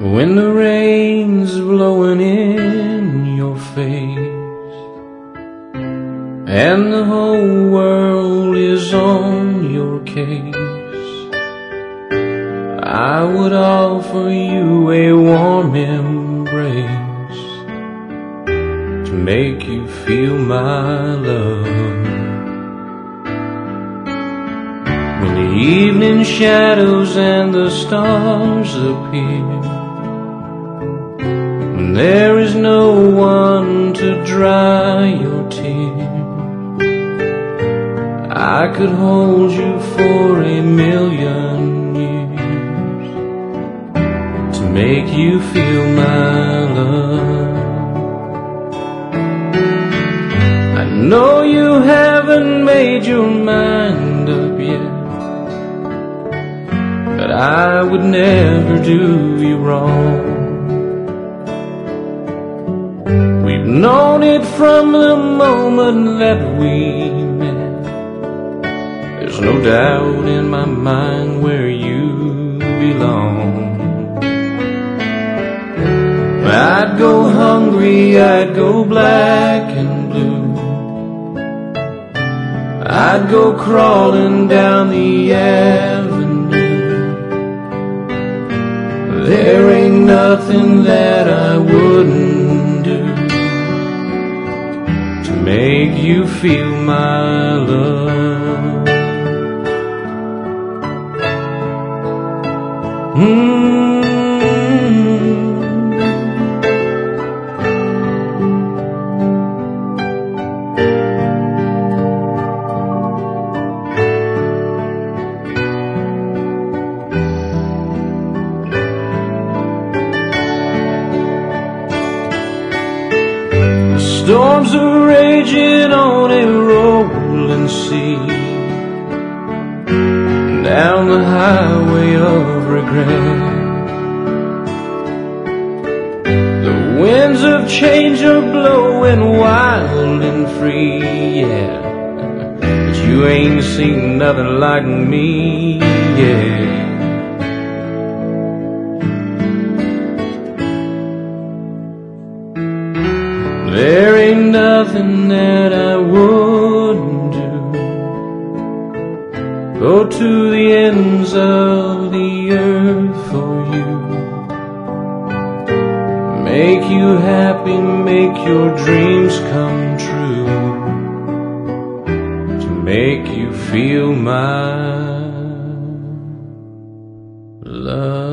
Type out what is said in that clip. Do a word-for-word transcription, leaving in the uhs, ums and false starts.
when the rain's blowing in your face and the whole world is on your case, I would offer you a warm embrace to make you feel my love. When the evening shadows and the stars appear, when there is no one to dry your tears, I could hold you for a million years to make you feel my love. I know you haven't made your mind up yet, but I would never do you wrong. We've known it from the moment that we met. There's no doubt in my mind where you belong. I'd go hungry, I'd go black and blue, I'd go crawling down the avenue. There ain't nothing that I wouldn't do to make you feel my love. Mm-hmm. Storms are raging on a rolling sea, down the highway of regret. The winds of change are blowing wild and free, yeah, but you ain't seen nothing like me yet. There ain't nothing that I wouldn't do. Go to the ends of the earth for you. Make you happy, make your dreams come true, to make you feel my love.